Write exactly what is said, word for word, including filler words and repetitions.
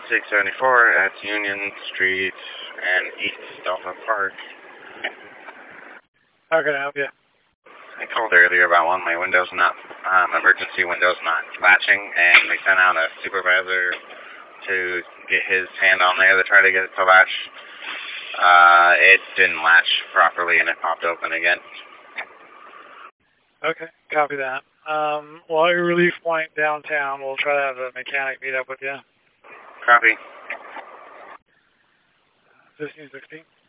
six seventy-four at Union Street and East Delta Park. How can I help you? I called earlier about one of my windows not, um, emergency windows not latching, and they sent out a supervisor to get his hand on there to try to get it to latch. Uh, it didn't latch properly and it popped open again. Okay, copy that. Um, while you're Relief Point downtown, we'll try to have a mechanic meet up with you. Copy. fifteen sixteen.